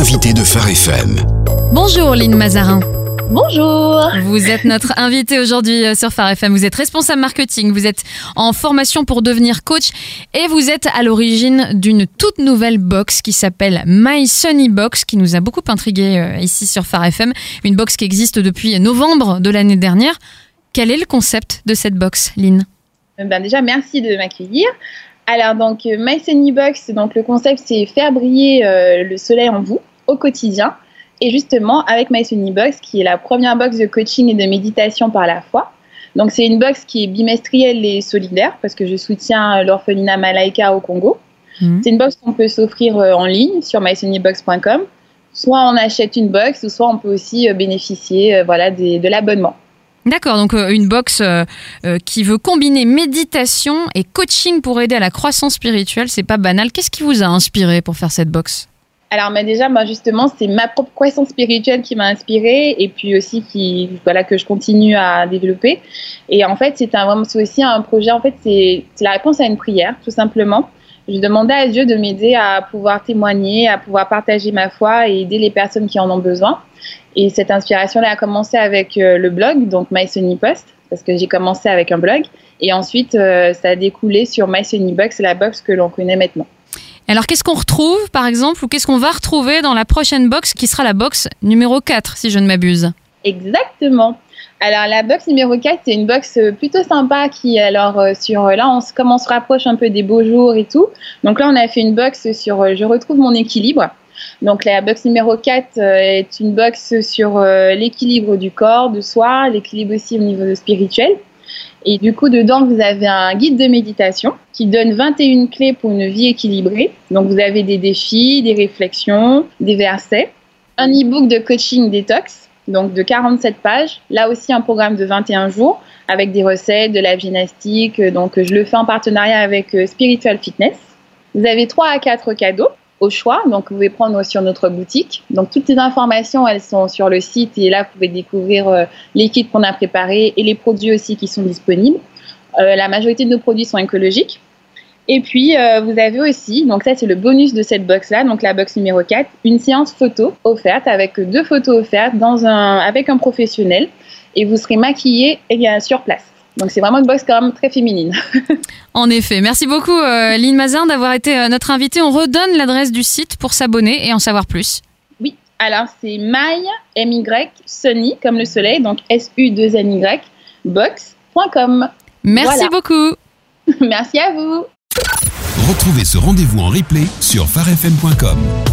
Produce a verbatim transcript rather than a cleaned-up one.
l'invité de Phare F M. Bonjour Lynn Mazarin. Bonjour. Vous êtes notre invitée aujourd'hui sur Phare F M. Vous êtes responsable marketing, vous êtes en formation pour devenir coach et vous êtes à l'origine d'une toute nouvelle box qui s'appelle My Sunny Box, qui nous a beaucoup intrigués ici sur Phare F M. Une box qui existe depuis novembre de l'année dernière. Quel est le concept de cette box, Lynn ? Ben déjà, merci de m'accueillir. Alors, donc, My Sunny Box, donc, le concept, c'est faire briller euh, le soleil en vous au quotidien. Et justement, avec My Sunny Box, qui est la première box de coaching et de méditation par la foi. Donc, c'est une box qui est bimestrielle et solidaire, parce que je soutiens l'orphelinat Malaika au Congo. Mmh. C'est une box qu'on peut s'offrir en ligne sur my sunny box point com. Soit on achète une box, ou soit on peut aussi bénéficier euh, voilà, des, de l'abonnement. D'accord, donc euh, une box euh, euh, qui veut combiner méditation et coaching pour aider à la croissance spirituelle, c'est pas banal. Qu'est-ce qui vous a inspiré pour faire cette box ? Alors mais déjà, moi justement, c'est ma propre croissance spirituelle qui m'a inspirée et puis aussi qui, voilà, que je continue à développer. Et en fait, c'est, un, c'est aussi un projet, en fait, c'est, c'est la réponse à une prière, tout simplement. Je demandais à Dieu de m'aider à pouvoir témoigner, à pouvoir partager ma foi et aider les personnes qui en ont besoin. Et cette inspiration-là a commencé avec euh, le blog, donc My Sunny Post, parce que j'ai commencé avec un blog. Et ensuite, euh, ça a découlé sur My Sunny Box, la box que l'on connaît maintenant. Alors, qu'est-ce qu'on retrouve, par exemple, ou qu'est-ce qu'on va retrouver dans la prochaine box, qui sera la box numéro quatre, si je ne m'abuse ? Exactement. Alors, la box numéro quatre, c'est une box plutôt sympa qui, alors, euh, sur, là, on, comme on se rapproche un peu des beaux jours et tout. Donc là, on a fait une box sur euh, « Je retrouve mon équilibre ». Donc, la box numéro quatre euh, est une box sur euh, l'équilibre du corps, de soi, l'équilibre aussi au niveau spirituel. Et du coup, dedans, vous avez un guide de méditation qui donne vingt et une clés pour une vie équilibrée. Donc, vous avez des défis, des réflexions, des versets. Un e-book de coaching détox, donc de quarante-sept pages. Là aussi, un programme de vingt et un jours avec des recettes, de la gymnastique. Donc, je le fais en partenariat avec Spiritual Fitness. Vous avez trois à quatre cadeaux au choix, donc vous pouvez prendre sur notre boutique. Donc toutes ces informations, elles sont sur le site et là vous pouvez découvrir euh, les kits qu'on a préparés et les produits aussi qui sont disponibles. Euh, la majorité de nos produits sont écologiques. Et puis euh, vous avez aussi, donc ça c'est le bonus de cette box-là, donc la box numéro quatre, une séance photo offerte avec deux photos offertes dans un, avec un professionnel et vous serez maquillé et, sur place. Donc c'est vraiment une box quand même très féminine. En effet. Merci beaucoup euh, Lynn Mazarin d'avoir été euh, notre invitée. On redonne l'adresse du site pour s'abonner et en savoir plus. Oui, alors c'est my, M Y, sunny, comme le soleil, donc S U deux N Y, box point com. Merci voilà. beaucoup. Merci à vous. Retrouvez ce rendez-vous en replay sur phare f m point com.